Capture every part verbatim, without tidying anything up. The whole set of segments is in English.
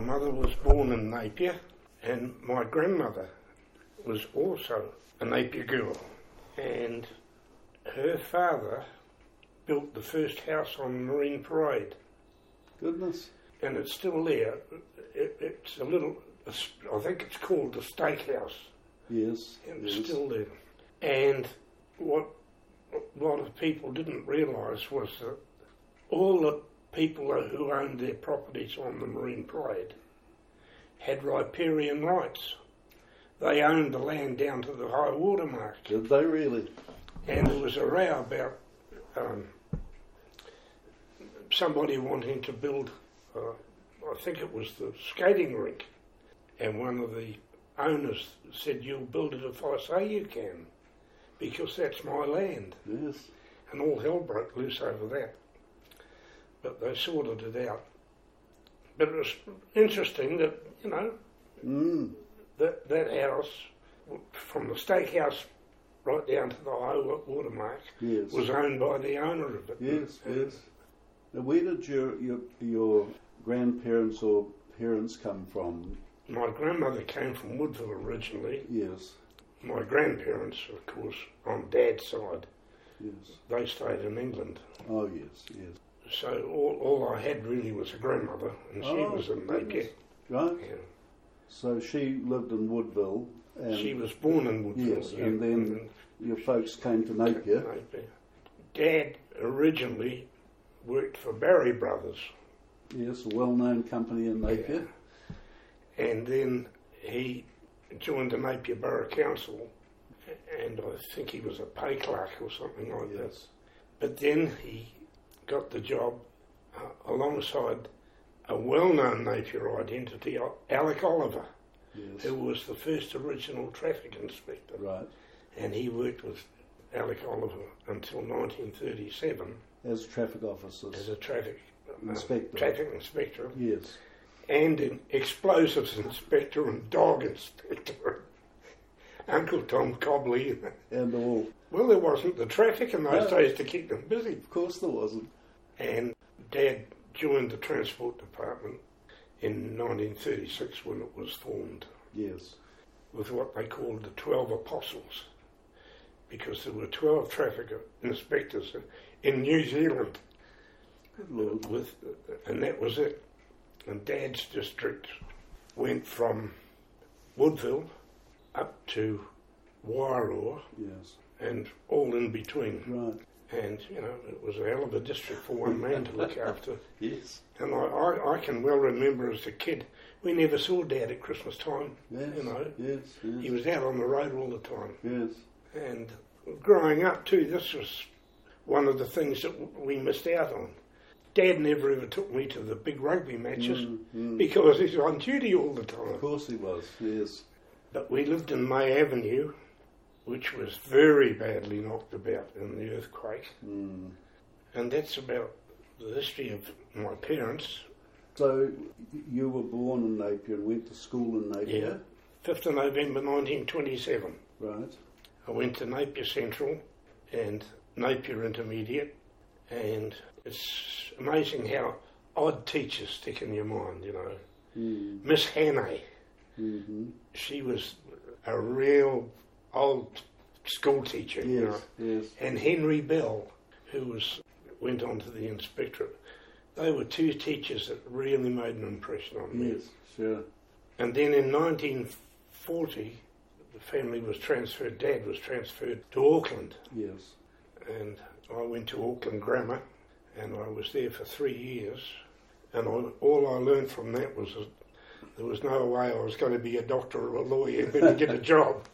mother was born in Napier, and my grandmother was also a Napier girl. And her father built the first house on Marine Parade. Goodness. And it's still there. It, it's a little, I think it's called the Steakhouse. Yes. And it's yes. still there. And what a lot of people didn't realise was that all the people who owned their properties on the Marine Parade had riparian rights. They owned the land down to the high water mark. Did they really? And there was a row about um, somebody wanting to build, uh, I think it was the skating rink, and one of the owners said, "You'll build it if I say you can, because that's my land." Yes. And all hell broke loose over that. But they sorted it out. But it was interesting that, you know, Mm. that, that house, from the steakhouse right down to the high water mark, Yes. was owned by the owner of it. Yes, and yes. Now, where did your, your your grandparents or parents come from? My grandmother came from Woodville originally. Yes. My grandparents, of course, on Dad's side, Yes. they stayed in England. Oh, yes, yes. So all, all I had really was a grandmother, and she Oh, was in goodness. Napier. Right. Yeah. So she lived in Woodville. And She was born in Woodville. Yes, yeah, and then your folks came to Napier. Napier. Dad originally worked for Barry Brothers. Yes, a well-known company in Napier. Yeah. And then he joined the Napier Borough Council, and I think he was a pay clerk or something like Yes. that. But then he got the job uh, alongside a well-known Napierite entity, Alec Oliver, Yes. who was the first original traffic inspector. Right. And he worked with Alec Oliver until nineteen thirty-seven As traffic officers. as a traffic uh, Inspector. traffic inspector, Yes. and an explosives inspector and dog inspector. Uncle Tom Cobley. And all. Well, there wasn't the traffic in those No. days to keep them busy. Of course there wasn't. And Dad joined the Transport Department in nineteen thirty-six when it was formed, Yes. with what they called the Twelve Apostles, because there were twelve traffic inspectors in New Zealand, Good Lord. with, and that was it. And Dad's district went from Woodville up to Wairoa Yes. and all in between. Right. And, you know, it was a hell of a district for one man to look after. Yes. And I, I, I can well remember as a kid, we never saw Dad at Christmas time, Yes. you know. Yes. Yes. He was out on the road all the time. Yes. And growing up too, this was one of the things that we missed out on. Dad never ever took me to the big rugby matches Mm, mm. because he's on duty all the time. Of course he was. Yes. But we lived in May Avenue, which was very badly knocked about in the earthquake. Mm. And that's about the history of my parents. So you were born in Napier and went to school in Napier. fifth of November nineteen twenty-seven. Right. I went to Napier Central and Napier Intermediate, and it's amazing how odd teachers stick in your mind, you know. Mm. Miss Hannay, Mm-hmm. she was a real old school teacher, Yes. you know. Yes. And Henry Bell, who was went on to the inspectorate. They were two teachers that really made an impression on me. Yes. Sure. And then in nineteen forty, the family was transferred, Dad was transferred to Auckland. Yes. And I went to Auckland Grammar, and I was there for three years. And I, all I learned from that was that there was no way I was going to be a doctor or a lawyer and then get a job.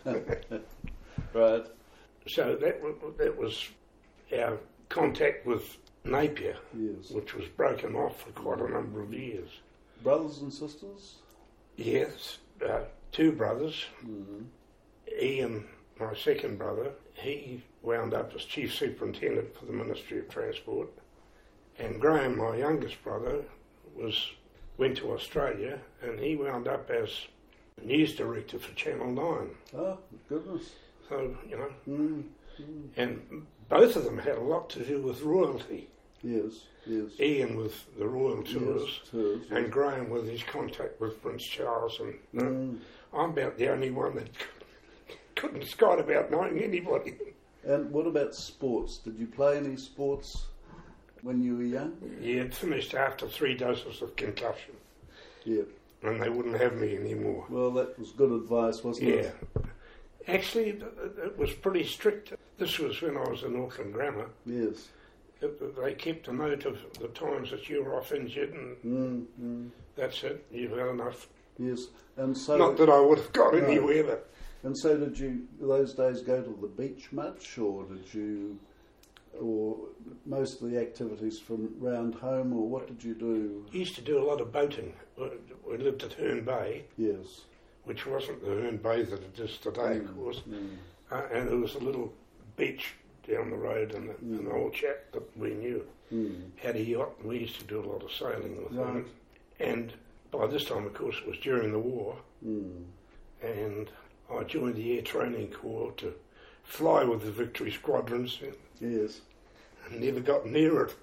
Right. So that, wa- that was our contact with Napier, Yes. which was broken off for quite a number of years. Brothers and sisters? Yes, uh, two brothers. Mm-hmm. Ian, my second brother, he wound up as Chief Superintendent for the Ministry of Transport. And Graham, my youngest brother, was went to Australia, and he wound up as News Director for Channel nine. Oh, goodness. So, you know, Mm. Mm. and both of them had a lot to do with royalty. Yes, yes. Ian with the Royal Tours, Yes, tours, and yes. Graham with his contact with Prince Charles. And uh, Mm. I'm about the only one that couldn't skite about knowing anybody. And what about sports? Did you play any sports when you were young? Yeah, it finished after three doses of concussion, Yeah. and they wouldn't have me anymore. Well, that was good advice, wasn't Yeah. it? Actually, it it was pretty strict. This was when I was in Auckland Grammar. Yes. It- They kept a note of the times that you were off injured, and Mm, mm. that's it. You've had enough. Yes. And so, Not that I would have got No. anywhere, but and so, did you those days go to the beach much, or did you, or most of the activities from round home, or what did you do? I used to do a lot of boating. We- We lived at Herne Bay, Yes. which wasn't the Herne Bay that it is today, of Mm, course. mm. Uh, and there was a little beach down the road, and Mm. an old chap that we knew Mm. had a yacht, and we used to do a lot of sailing with Right. him. And by this time, of course, it was during the war, Mm. and I joined the Air Training Corps to fly with the Victory Squadrons, Yes. and never got near it.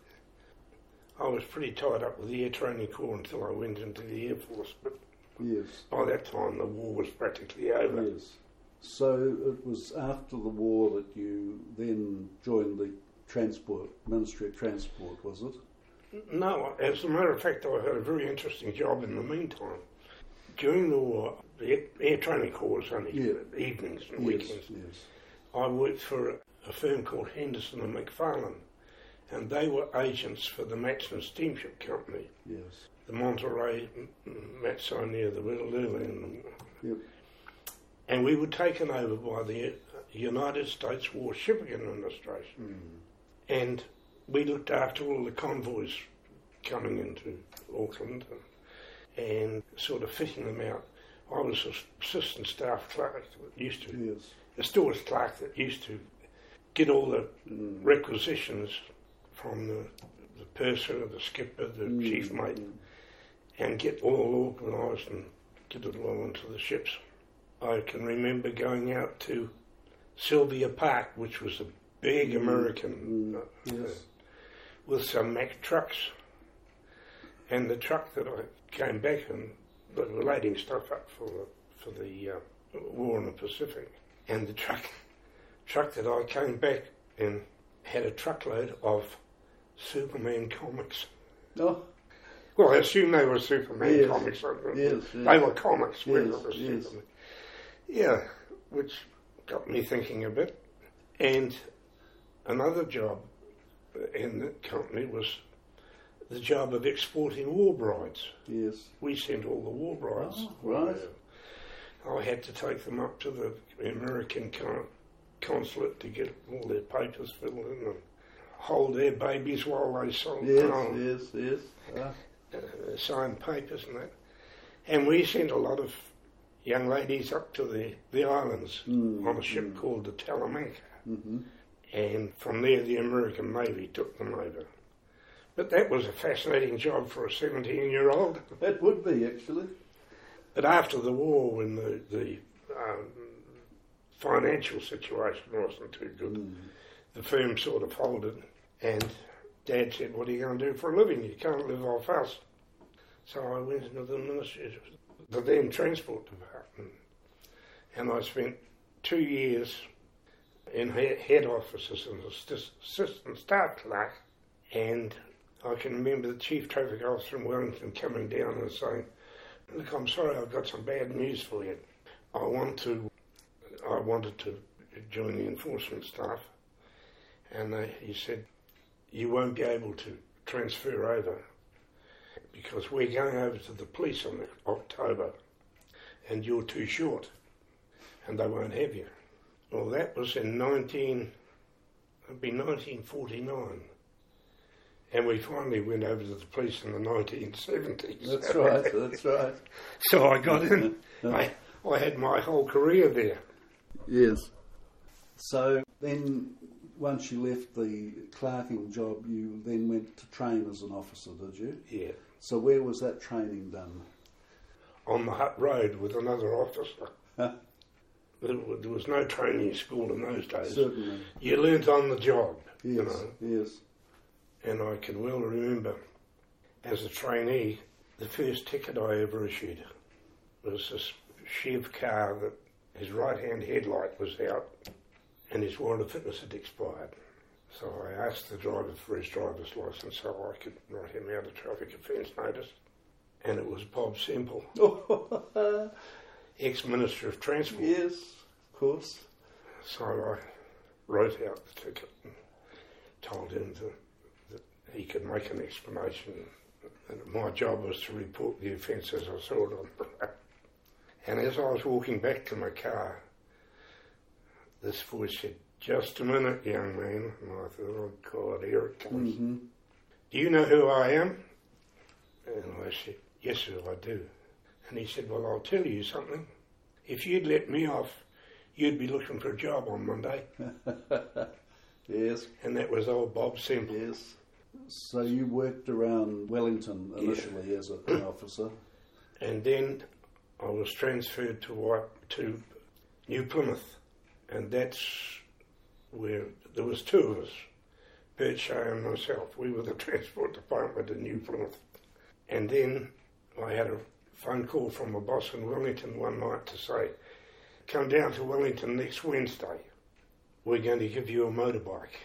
I was pretty tied up with the Air Training Corps until I went into the Air Force, but Yes. by that time the war was practically over. Yes. So it was after the war that you then joined the Transport Ministry of Transport, was it? No, as a matter of fact, I had a very interesting job in the meantime. During the war, the Air, air Training Corps was only Yeah. evenings and Yes. weekends. Yes. I worked for a, a firm called Henderson and McFarlane, and they were agents for the Matson Steamship Company, Yes. the Monterey, Matson near the Whittlesea, and, Yep. and we were taken over by the United States War Shipping Administration, Mm. and we looked after all the convoys coming into Auckland and, and sort of fitting them out. I was an assistant staff clerk that used to, Yes. a steward's clerk that used to get all the Mm. requisitions from the, the purser, the skipper, the Mm. chief mate, Mm. and get all organised and get it all into the ships. I can remember going out to Sylvia Park, which was a big Mm. American, Mm. uh, Yes. with some Mack trucks, and the truck that I came back in, but were loading stuff up for the, for the uh, war in the Pacific, and the truck truck that I came back in had a truckload of Superman comics. Oh. Well, I assume they were Superman Yes. comics. Yes, They yes. were comics, whether Yes, it was yes. Superman. Yeah, which got me thinking a bit. And another job in the company was the job of exporting war brides. Yes. We sent all the war brides. Oh, right. I had to take them up to the American con- consulate to get all their papers filled in and hold their babies while they sold Yes. um, Yes. Yes. Ah. uh, signed papers and that. And we sent a lot of young ladies up to the, the islands Mm, on a ship mm. called the Talamanca. Mm-hmm. And from there the American Navy took them over. But that was a fascinating job for a seventeen-year-old. That would be, actually. But after the war, when the, the um, financial situation wasn't too good, Mm. the firm sort of folded, and Dad said, "What are you going to do for a living? You can't live off us." So I went into the ministry, the then transport department, and I spent two years in he- head office as an assist- assistant staff clerk, and I can remember the chief traffic officer in Wellington coming down and saying, "Look, I'm sorry, I've got some bad news for you. I want to, I wanted to join the enforcement staff," and they, he said, "You won't be able to transfer over because we're going over to the police in October, and you're too short, and they won't have you." Well, that was in nineteen, it'd be nineteen forty-nine. And we finally went over to the police in the nineteen seventies. That's right. That's right. So I got in. I, I had my whole career there. Yes. So then, once you left the clerking job, you then went to train as an officer, did you? Yeah. So where was that training done? On the Hutt Road with another officer. Huh? There, wa- there was no training school in those days. Certainly. You learnt on the job, Yes. you know. Yes. And I can well remember, as a trainee, the first ticket I ever issued was this Chev car that his right-hand headlight was out and his warrant of fitness had expired. So I asked the driver for his driver's licence so I could write him out a traffic offence notice. And it was Bob Semple, ex-Minister of Transport. Yes, of course. So I wrote out the ticket and told him to, that he could make an explanation. And my job was to report the offence as I saw it on the road. And as I was walking back to my car, this voice said, "Just a minute, young man." And I thought, oh God, here it comes. Mm-hmm. "Do you know who I am?" And I said, "Yes, sir, I do." And he said, "Well, I'll tell you something. If you'd let me off, you'd be looking for a job on Monday." Yes. And that was old Bob Semple. Yes. So you worked around Wellington initially yeah. as a, an officer? And then I was transferred to White, to New Plymouth. And that's where there was two of us, Bert Shea and myself. We were the transport department in New Plymouth. And then I had a phone call from a boss in Wellington one night to say, "Come down to Wellington next Wednesday. We're going to give you a motorbike."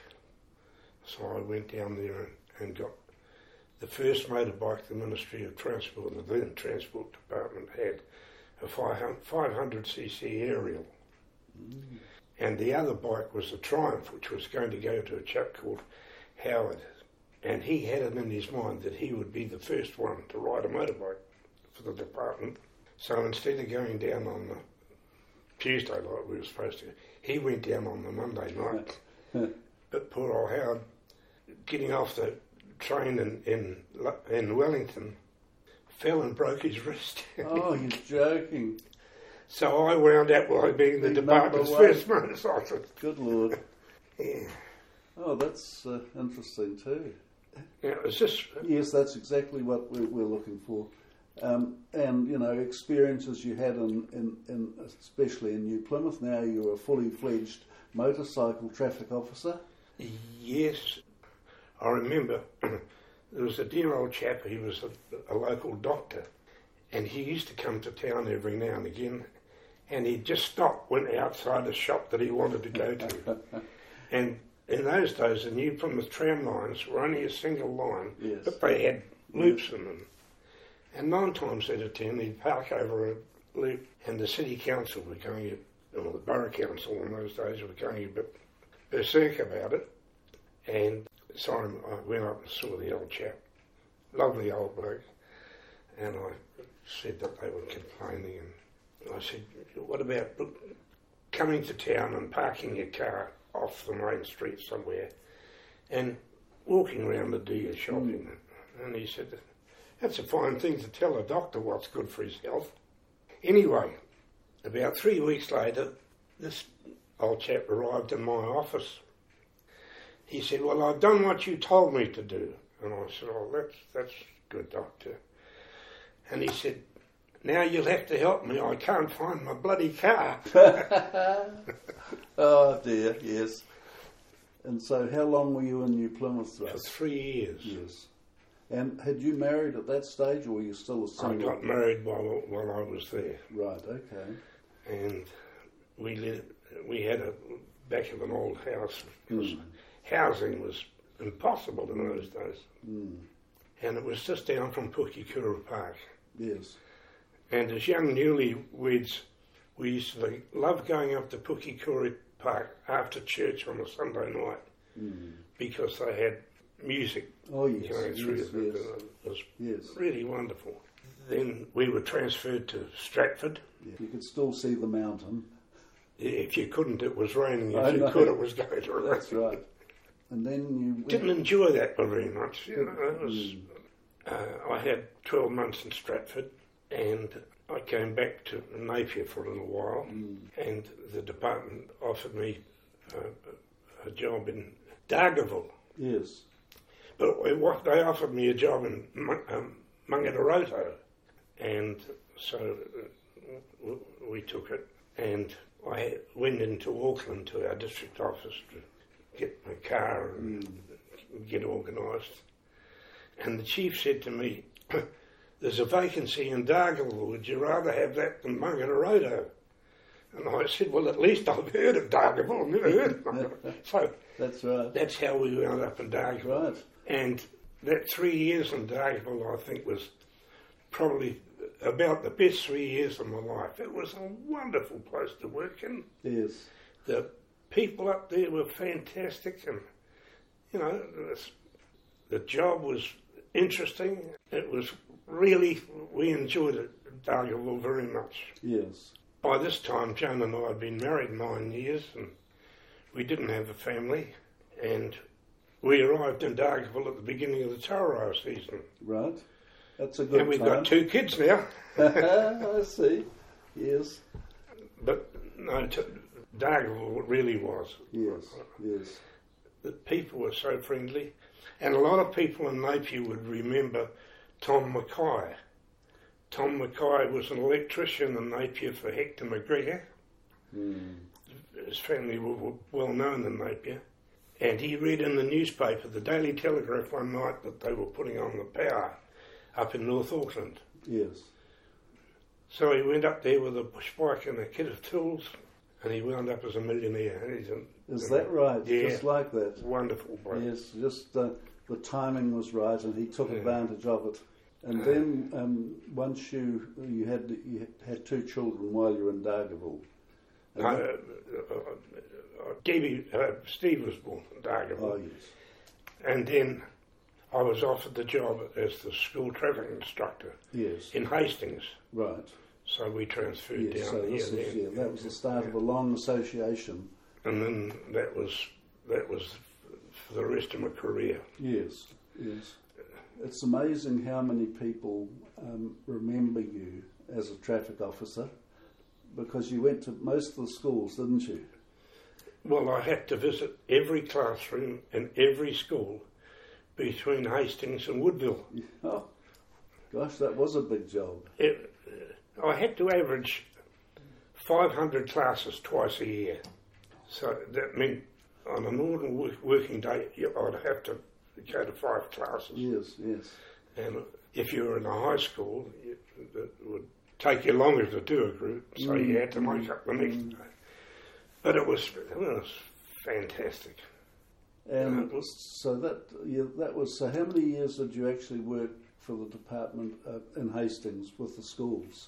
So I went down there and, and got the first motorbike the Ministry of Transport, the then Transport Department, had, a five hundred c c aerial. Mm. And the other bike was a Triumph, which was going to go to a chap called Howard. And he had it in his mind that he would be the first one to ride a motorbike for the department. So instead of going down on the Tuesday like we were supposed to, he went down on the Monday night. But poor old Howard, getting off the train in, in, in Wellington, fell and broke his wrist. Oh, you're joking. So I wound up by being the Big department's first motorcyclist. Good Lord. Yeah. Oh, that's uh, interesting too. Yeah, it was just... Yes, that's exactly what we're, we're looking for. Um, and, you know, experiences you had in, in, in, especially in New Plymouth, now you're a fully fledged motorcycle traffic officer. Yes. I remember there was a dear old chap, he was a, a local doctor, and he used to come to town every now and again, and he'd just stop, went outside a shop that he wanted to go to. And in those days, the New Plymouth tram lines were only a single line, yes. but they had loops in them. And nine times out of ten, he'd park over a loop, and the city council were going, or the borough council in those days were going a bit berserk about it. And so I went up and saw the old chap, lovely old bloke, and I said that they were complaining, and I said, "What about coming to town and parking your car off the main street somewhere and walking around the deer shopping?" Mm. And he said, "That's a fine thing to tell a doctor what's good for his health." Anyway, about three weeks later, this old chap arrived in my office. He said, "Well, I've done what you told me to do." And I said, "Oh, that's, that's good, doctor." And he said, "Now you'll have to help me. I can't find my bloody car." Oh dear, yes. And so how long were you in New Plymouth? For three years. Yes. And had you married at that stage, or were you still a single? I got married while, while I was there. Right, okay. And we lived, we had a back of an old house. Mm. Housing was impossible in those days. Mm. And it was just down from Pukekura Park. Yes. And as young newlyweds, we used to love going up to Pukekura Park after church on a Sunday night mm. because they had music oh, yes, going through. yes, it. yes. It was yes. really wonderful. Then we were transferred to Stratford. Yeah. You could still see the mountain. If you couldn't, it was raining. If I you know. could, it was going to rain. That's right. And then you went... Didn't enjoy that very much. You know, it was. Mm. Uh, I had twelve months in Stratford, and I came back to Napier for a little while, mm. and the department offered me uh, a job in Dargaville. Yes. But what they offered me a job in um, Mangaroto, and so uh, we took it, and I went into Auckland to our district office to get my car and mm. get organised. And the chief said to me, there's a vacancy in Dargaville, would you rather have that than Mungarodo? And I said, well, at least I've heard of Dargaville, I've never heard of Mungarodo. So that's right. That's how we wound up in Dargaville. Right. And that three years in Dargaville, I think, was probably about the best three years of my life. It was a wonderful place to work in. Yes. The people up there were fantastic, and, you know, the job was interesting. It was really, we enjoyed it, Dargaville, very much. Yes. By this time, Joan and I had been married nine years, and we didn't have a family, and we arrived in Dargaville at the beginning of the Taurau season. Right. That's a good And we've time. got two kids now. I see. Yes. But no, t- Dargaville really was. Yes, yes. The people were so friendly. And a lot of people in Napier would remember Tom Mackay. Tom Mackay was an electrician in Napier for Hector McGregor. Mm. His family were well known in Napier. And he read in the newspaper, the Daily Telegraph, one night that they were putting on the power up in North Auckland. Yes. So he went up there with a bush bike and a kit of tools, and he wound up as a millionaire. He's a, Is that right? Yeah. Just like that? Wonderful bloke. Yes, just uh, the timing was right, and he took Yeah. advantage of it. And then um, once you you had you had two children while you were in Dargaville. No, uh, uh, uh, Debbie, uh, Steve was born in Dargaville. Oh yes. And then I was offered the job as the school traffic instructor Yes. in Hastings. Right. So we transferred Yes. down So here this is, then. yeah, that was the start of a long association. And then that was that was for the rest of my career. Yes. Yes. It's amazing how many people um, remember you as a traffic officer, because you went to most of the schools, didn't you? Well, I had to visit every classroom and every school between Hastings and Woodville. Oh, gosh, that was a big job. It, uh, I had to average five hundred classes twice a year. So that meant on a normal work, working day, I'd have to go to five classes. Yes, yes. And if you were in a high school, it, it would take you longer to do a group, so mm. you had to make up the next day. But it was, it was fantastic. And it was, so that yeah, that was. So how many years did you actually work for the department uh, in Hastings with the schools?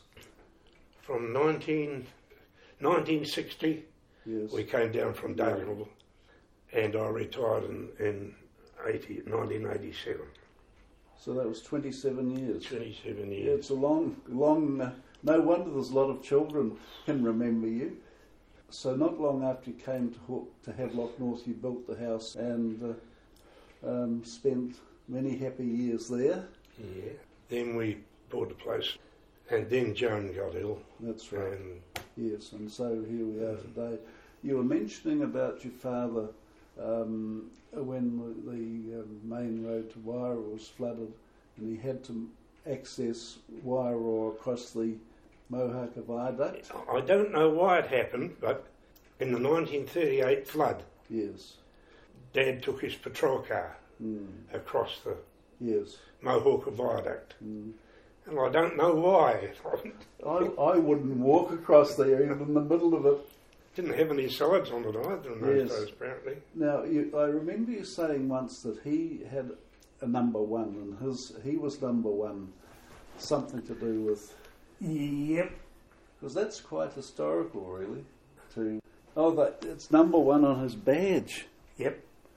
From nineteen, nineteen sixty, yes. We came down from Dargaville, and I retired in, in eighty, nineteen eighty-seven. So that was twenty-seven years. twenty-seven years. Yeah, it's a long, long. Uh, no wonder there's a lot of children can remember you. So not long after you came to Hook, to Havelock North, you built the house and uh, um, spent many happy years there. Yeah. Then we bought a place, and then Joan got ill. That's right. And yes, and so here we are today. You were mentioning about your father um, when the, the um, main road to Wairau was flooded, and he had to access Wairau across the Mohaka Viaduct. I don't know why it happened, but in the nineteen thirty-eight flood, yes, Dad took his patrol car mm. across the yes. Mohawk Viaduct. Mm. And I don't know why. I, I wouldn't walk across there, even in the middle of it. Didn't have any sides on it either in those Yes. days, apparently. Now, you, I remember you saying once that he had a number one, and his he was number one, something to do with... Yep. Because that's quite historical, really. To Oh, that it's number one on his badge. Yep.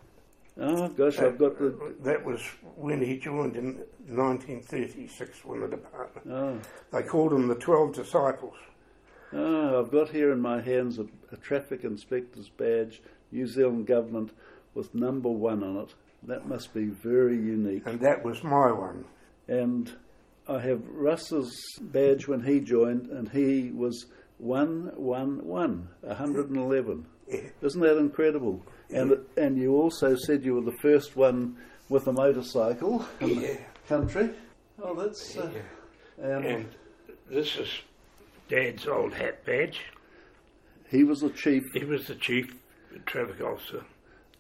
Oh, gosh, That, I've got the... that was when he joined in nineteen thirty-six when the department. Oh. They called him the Twelve Disciples. Oh, I've got here in my hands a, a traffic inspector's badge, New Zealand government, with number one on it. That must be very unique. And that was my one. And I have Russ's badge when he joined, and he was one one one, one hundred eleven. Yeah. Isn't that incredible? And and you also said you were the first one with a motorcycle in Yeah. the country. Oh, that's... Uh, Yeah. and And this is Dad's old hat badge. he was the chief. He was the chief traffic officer.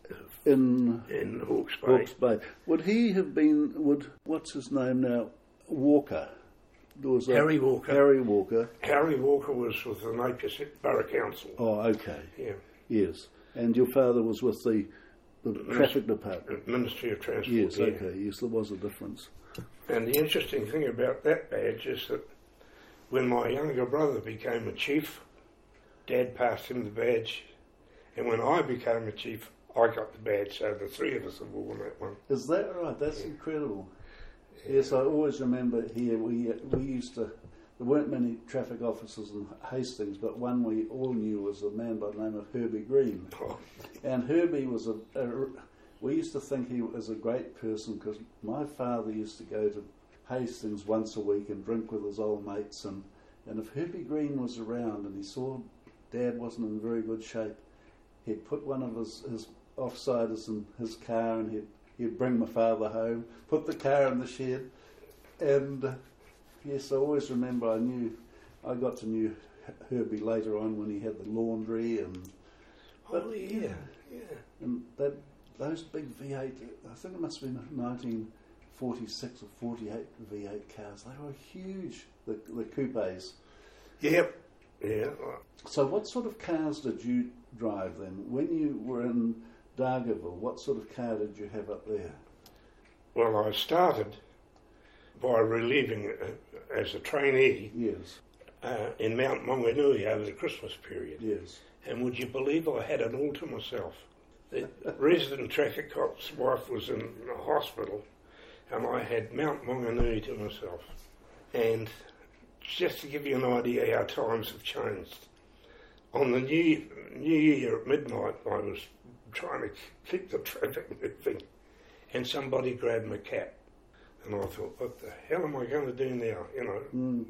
in in Hawke's Bay. Hawke's Bay. Would he have been? Would what's his name now? Walker. There was a, Harry Walker. Harry Walker. Harry Walker was with the Napier Borough Council. Oh, okay. Yeah. Yes. And your father was with the, the Traffic Department. Ministry of Transport. Yes, yeah. okay. Yes, there was a difference. And the interesting thing about that badge is that when my younger brother became a chief, Dad passed him the badge, and when I became a chief, I got the badge. So the three of us have worn that one. Is that right? That's yeah. incredible. Yes, I always remember here we we used to. There weren't many traffic officers in Hastings, but one we all knew was a man by the name of Herbie Green. Oh. And Herbie was a, a. We used to think he was a great person because my father used to go to Hastings once a week and drink with his old mates, and and if Herbie Green was around and he saw Dad wasn't in very good shape, he'd put one of his his offsiders in his car and he'd. He'd bring my father home, put the car in the shed, and uh, yes, I always remember I knew, I got to know Herbie later on when he had the laundry and... But, oh yeah, yeah. And that those big V eight, I think it must have been nineteen forty-six or forty-eight V eight cars, they were huge, the, the coupes. Yep, yeah. So what sort of cars did you drive then? When you were in Dargaville, what sort of car did you have up there? Well, I started by relieving uh, as a trainee Yes. uh, in Mount Maunganui over the Christmas period. Yes. And would you believe I had it all to myself? The resident traffic cop's wife was in the hospital, and I had Mount Maunganui to myself. And just to give you an idea how times have changed, on the new, new Year at midnight, I was trying to keep the traffic moving, and somebody grabbed my cap, and I thought, what the hell am I going to do now, you know? Mm.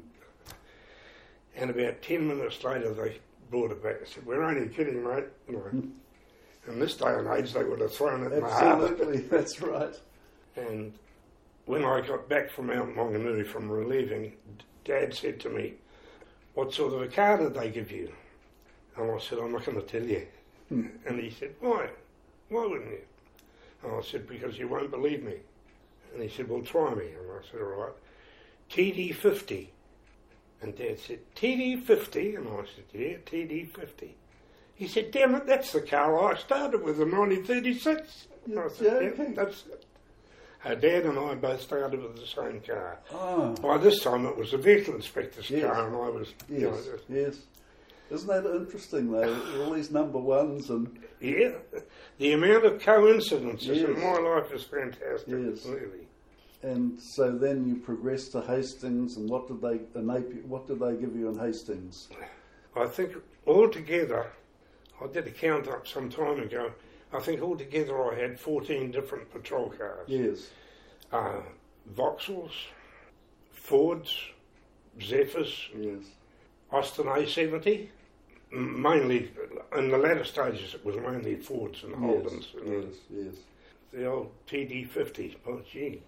And about ten minutes later they brought it back and said, we're only kidding, mate. You know, Mm. in this day and age they would have thrown it in my Absolutely, that's right. And when I got back from Mount Maunganui from relieving, Dad said to me, what sort of a car did they give you? And I said, I'm not going to tell you. Hmm. And he said, why? Why wouldn't you? And I said, because you won't believe me. And he said, well, try me. And I said, all right. T D fifty. And Dad said, T D fifty? And I said, yeah, T D fifty. He said, damn it, that's the car I started with in nineteen thirty-six. And I said, yeah, joking. that's it. Our Dad and I both started with the same car. Oh. By this time it was a vehicle inspector's Yes. car, and I was, Yes, you know, just, yes. Isn't that interesting though? All these number ones and... yeah. The amount of coincidences Yes. in my life is fantastic, Yes. really. And so then you progressed to Hastings, and what did they in Napier, what did they give you in Hastings? I think altogether, I did a count up some time ago, I think altogether I had fourteen different patrol cars. Yes. Uh, Vauxhalls, Fords, Zephyrs, Yes. Austin A seventy, m- mainly, in the latter stages it was mainly Fords and Holdens. Yes. And Yes. Yes. the old T D fifty, oh gee.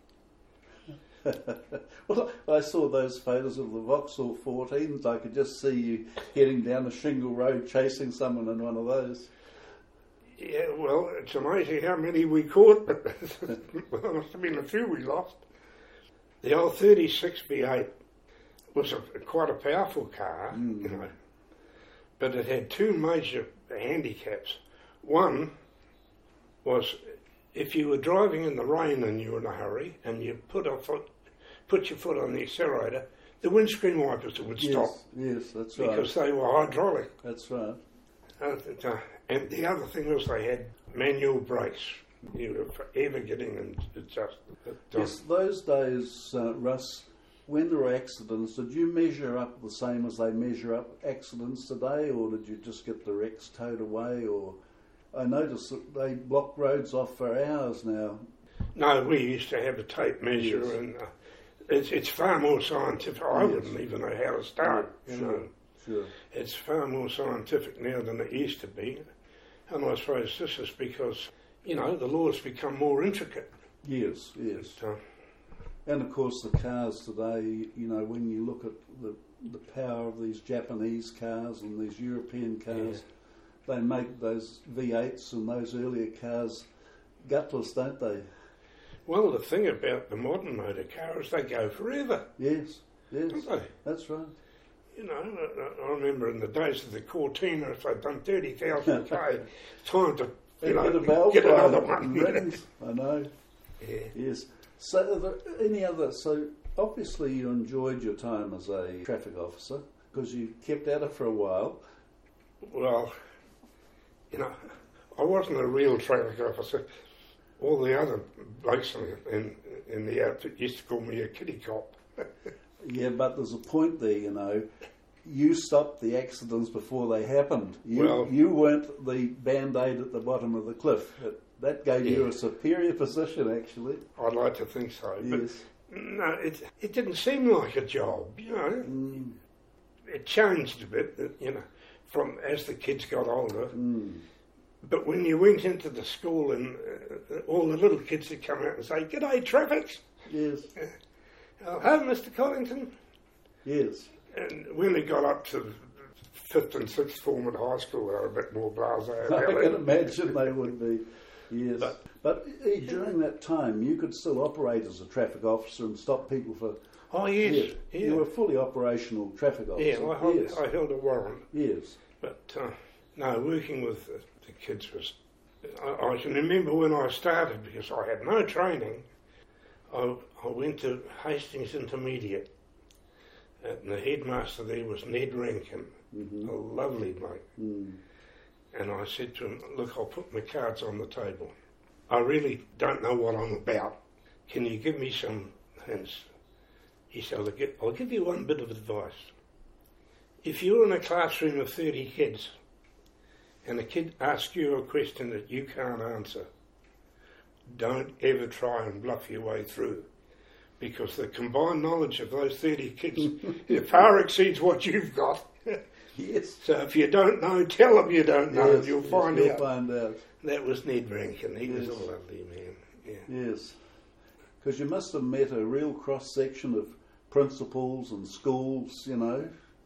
Well, I saw those photos of the Vauxhall fourteens. I could just see you heading down a shingle road chasing someone in one of those. Yeah, well, it's amazing how many we caught, but there must have been a few we lost. The old thirty-six V eight was a, quite a powerful car, Mm. you know, but it had two major handicaps. One was if you were driving in the rain and you were in a hurry and you put a foot, put your foot on the accelerator, the windscreen wipers would Yes. stop Yes, that's right. because they were hydraulic. That's right. And, uh, and the other thing was they had manual brakes. You were forever getting them adjusted. But, uh, Yes, those days, uh, Russ, when there were accidents, did you measure up the same as they measure up accidents today, or did you just get the wrecks towed away? Or I noticed that they block roads off for hours now. No, we used to have a tape measure, Yes. and uh, it's it's far more scientific. I Yes. wouldn't even know how to start. Yeah, You sure, know, sure. it's far more scientific now than it used to be, and I suppose this is because you know the law's become more intricate. Yes, yes. But, uh, And of course, the cars today, you know, when you look at the the power of these Japanese cars and these European cars, they make those V eights and those earlier cars gutless, don't they? Well, the thing about the modern motor car is they go forever. Yes, yes, Don't they? that's right. You know, I, I remember in the days of the Cortina, if they'd done thirty thousand k, time to, you know, get, a valve get another and one. rings. I know. Yeah. Yes. So, are there any other? So, obviously, you enjoyed your time as a traffic officer because you kept at it for a while. Well, you know, I wasn't a real traffic officer. All the other blokes in, in, in the outfit used to call me a kitty cop. Yeah, but there's a point there, you know. You stopped the accidents before they happened. You, Well- you weren't the band-aid at the bottom of the cliff. That, that gave you Yeah. a superior position, actually. I'd like to think so. But Yes. no, it, it didn't seem like a job, you know. Mm, It changed a bit, you know, from as the kids got older. mm. But when you went into the school and uh, all the little kids would come out and say, "G'day, traffics." Yes, Oh, "Hello, Mister Collington." yes. And when they got up to fifth and sixth form at high school, they were a bit more blasé I about can it. imagine they would be. Yes. But- But, eh, during that time, you could still operate as a traffic officer and stop people for... Oh, yes, Yes. yeah. You were a fully operational traffic officer. Yeah, I held, yes. I held a warrant. yes. But uh, no, working with the, the kids was. I, I can remember when I started, because I had no training. I, I went to Hastings Intermediate, and the headmaster there was Ned Rankin, Mm-hmm. a lovely bloke. Mm. And I said to him, "Look, I'll put my cards on the table. I really don't know what I'm about. Can you give me some hints?" He said, "I'll give, I'll give you one bit of advice. If you're in a classroom of thirty kids and a kid asks you a question that you can't answer, don't ever try and bluff your way through, because the combined knowledge of those thirty kids it far exceeds what you've got. Yes. So if you don't know, tell them you don't know, Yes, you'll yes, find you'll out." find out. That was Ned Rankin. He was Yes. a lovely man. Yeah. Yes. Because you must have met a real cross-section of principals and schools, you know.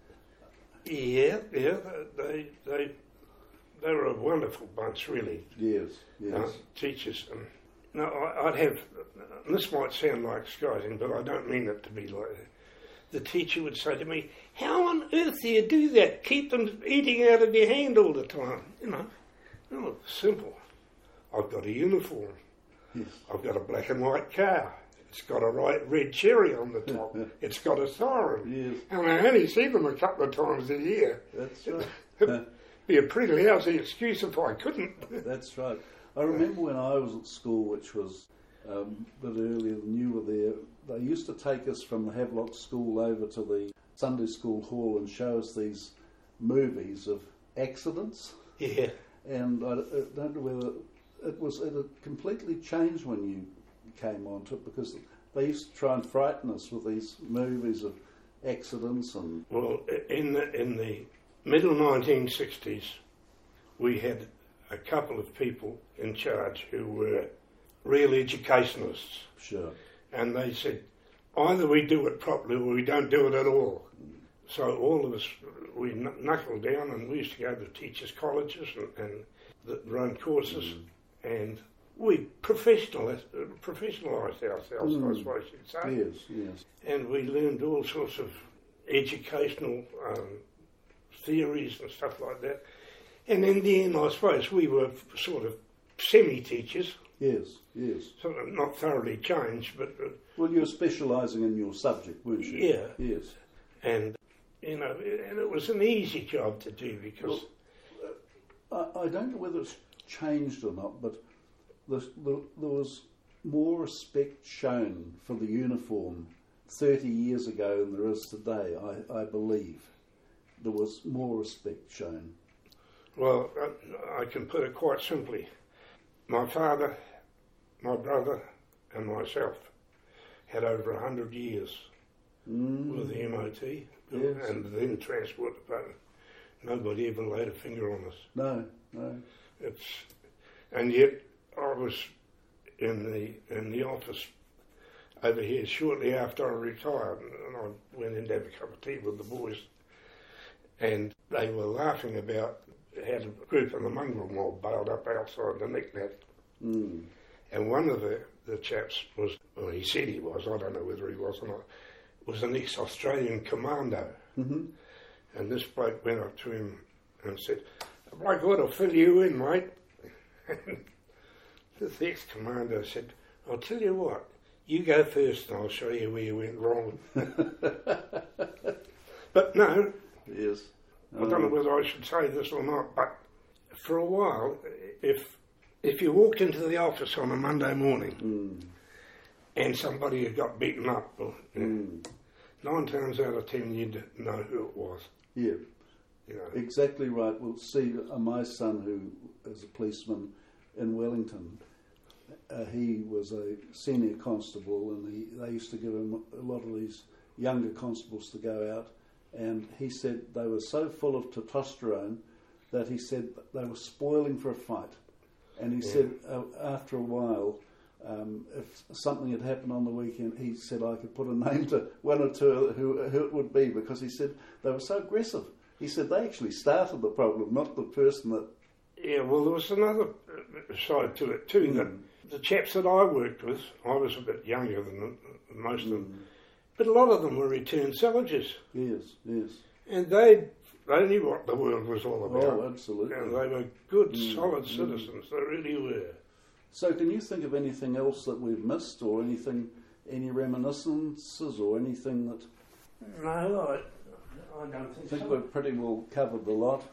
Yeah, yeah, they they they were a wonderful bunch, really. Yes, yes. Uh, teachers. And no, I, I'd have. And this might sound like skiving, but I don't mean it to be like that. The teacher would say to me, "How on earth do you do that? Keep them eating out of your hand all the time." You know, oh, simple. I've got a uniform. Yes. I've got a black and white car. It's got a right red cherry on the top. It's got a siren. Yes, And I only see them a couple of times a year. that's right. It'd be a pretty lousy excuse if I couldn't. That's right. I remember when I was at school, which was um, a bit earlier than you were there, they used to take us from the Havelock School over to the Sunday School hall and show us these movies of accidents. Yeah. And I, I don't know whether it was, it had completely changed when you came onto it, because they used to try and frighten us with these movies of accidents and... Well, in the, in the middle nineteen sixties, we had a couple of people in charge who were real educationalists. Sure. And they said, either we do it properly or we don't do it at all. So all of us, we kn- knuckled down, and we used to go to teachers' colleges and, and the, run courses, Mm. and we professionalised, professionalised ourselves, Mm. I suppose you'd say. Yes, yes. And we learned all sorts of educational um, theories and stuff like that. And in the end, I suppose we were sort of semi-teachers, Yes, yes. sort of not thoroughly changed, but uh, Well, you were specialising in your subject, weren't you? Yeah. Yes. and you know, and it was an easy job to do because I, I don't know whether it's changed or not, but the, the, there was more respect shown for the uniform thirty years ago than there is today, I, I believe. There was more respect shown. well, I, I can put it quite simply. My father, my brother, and myself had over a hundred years Mm. with the M O T Yes. and then Transport Department. Nobody ever laid a finger on us. No, no. It's, and yet I was in the in the office over here shortly after I retired, and I went in to have a cup of tea with the boys, and they were laughing about had a group of the mongrel mob bailed up outside the Knick-Knack. Mm. And one of the, the chaps was, well, he said he was, I don't know whether he was or not, was an ex-Australian commando. Mm-hmm. And this bloke went up to him and said, "The bloke ought to fill you in, mate." And this ex-commando said, "I'll tell you what, you go first and I'll show you where you went wrong." But no, yes. I don't know whether I should say this or not, but for a while, if if you walked into the office on a Monday morning mm. and somebody had got beaten up, well, mm. nine times out of ten you'd know who it was. Yeah. You know. Exactly right. Well, see, uh, my son, who is a policeman in Wellington, uh, he was a senior constable, and he, they used to give him a lot of these younger constables to go out, and he said they were so full of testosterone that he said they were spoiling for a fight. And he yeah. said uh, after a while, um, if something had happened on the weekend, he said I could put a name to one or two who, who it would be, because he said they were so aggressive. He said they actually started the problem, not the person that... Yeah, well, there was another side to it too, mm. that the chaps that I worked with, I was a bit younger than most of them, mm. but a lot of them were returned soldiers. Yes, yes. And they they knew what the world was all about. Oh, absolutely. And they were good, mm. solid citizens, mm. they really were. So can you think of anything else that we've missed, or anything, any reminiscences, or anything that... No, I, I don't think I think so. we've pretty well covered the lot.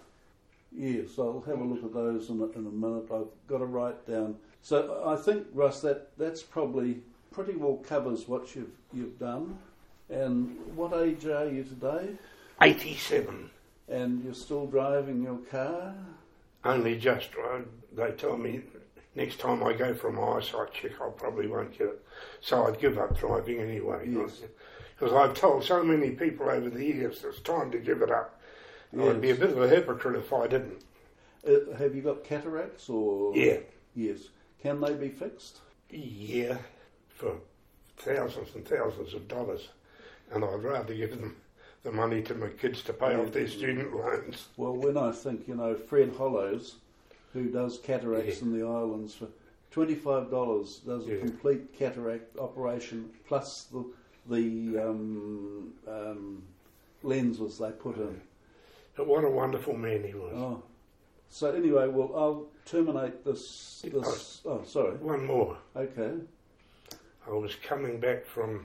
Yes, I'll have a look at those in a, in a minute. I've got to write down. So I think, Russ, that that's probably pretty well covers what you've you've done. And what age are you today? eighty-seven. And you're still driving your car? Only just. Uh, they tell me next time I go for my eyesight check, I probably won't get it. So I'd give up driving anyway. Yes. Because I've told so many people over the years it's time to give it up. Yes. I'd be a bit of a hypocrite if I didn't. Uh, have you got cataracts or...? Yeah. Yes. Can they be fixed? Yeah, for thousands and thousands of dollars. And I'd rather give them the money to my kids to pay yeah. off their student loans. Well, when I think, you know, Fred Hollows, who does cataracts yeah. in the islands, for twenty-five dollars does a yeah. complete cataract operation, plus the, the um, um, lenses they put in. But what a wonderful man he was. Oh. So anyway, well, I'll terminate this... this oh, oh, sorry. One more. Okay. I was coming back from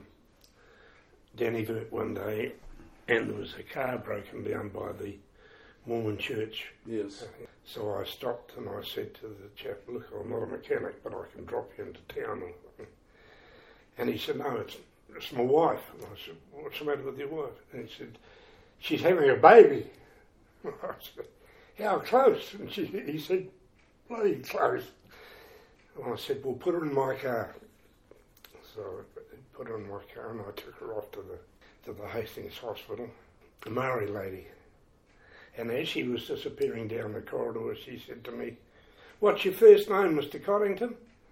Dannyvert one day, and there was a car broken down by the Mormon church. Yes. So I stopped and I said to the chap, "Look, I'm not a mechanic, but I can drop you into town." And he said, "No, it's, it's my wife." And I said, "What's the matter with your wife?" And he said, "She's having a baby." I said, "How close?" And she, he said, "Bloody close." And I said, "Well, put her in my car." So I put her in my car and I took her off to the to the Hastings Hospital, the Maori lady. And as she was disappearing down the corridor, she said to me, "What's your first name, Mister Coddington?"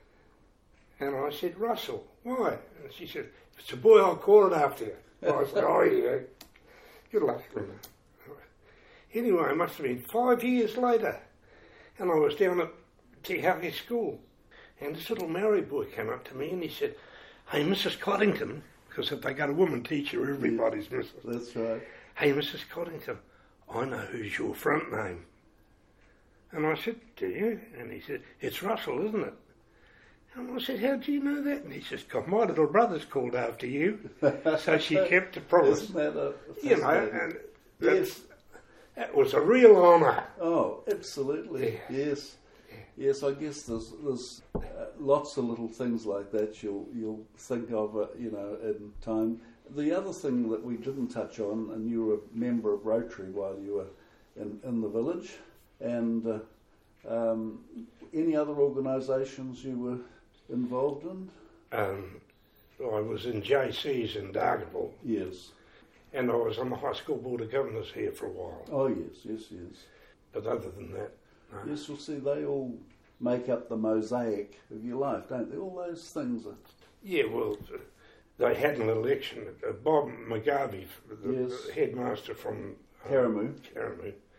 And I said, "Russell." "Why?" And she said, "If it's a boy, I'll call it after you." I said, "Oh yeah, good luck." Anyway, it must have been five years later, and I was down at Te Hake School, and this little Maori boy came up to me and he said, "Hey, Missus Coddington," because if they got a woman teacher, everybody's yeah, Missus That's right. "Hey, Missus Coddington, I know who's your front name." And I said, "Do you?" And he said, "It's Russell, isn't it?" And I said, "How do you know that?" And he says, "'Cause my little brother's called after you." So she kept the promise. Isn't that a you know, and that's, that was a real honour. Oh, absolutely. Yeah. Yes. Yes, I guess there's there's uh, lots of little things like that you'll you'll think of, uh, you know, in time. The other thing that we didn't touch on, and you were a member of Rotary while you were in, in the village, and uh, um, any other organisations you were involved in? Um, I was in J C's in Dargaville. Yes. And I was on the High School Board of Governors here for a while. Oh, yes, yes, yes. But other than that, no. Yes, you'll see, they all make up the mosaic of your life, don't they? All those things are... Yeah, well, they had an election. Bob McGarvey, the yes. headmaster from Karamu. Um, Karamu,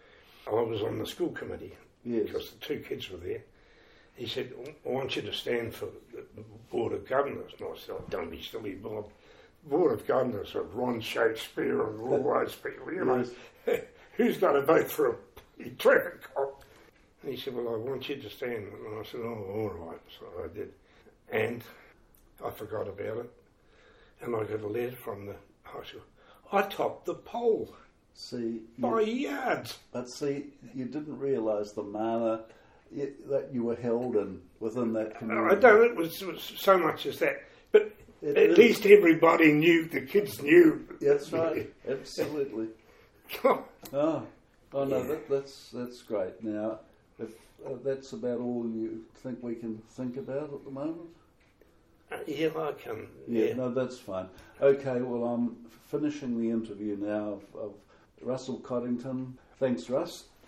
I was on the school committee Yes. because the two kids were there. He said, I want you to stand for the Board of Governors. And I said, oh, don't be silly, Bob. Board of Governors are Ron Shakespeare and all those people, you know. Yes. Who's going to vote for a traffic cop? And he said, well, I want you to stand. And I said, oh, all right. So I did. And I forgot about it. And I got a letter from the high school. I topped the poll See, by you, yards. but see, you didn't realise the mana y- that you were held in within that community. I don't know it was, it was so much as that. But It at is. least everybody knew, the kids knew. That's right, absolutely. Oh, oh no, Yeah. that, that's that's great. Now, if uh, that's about all you think we can think about at the moment. Uh, yeah, I can. Yeah, Yeah. no, that's fine. Okay, well, I'm finishing the interview now of, of Russell Coddington. Thanks, Russ.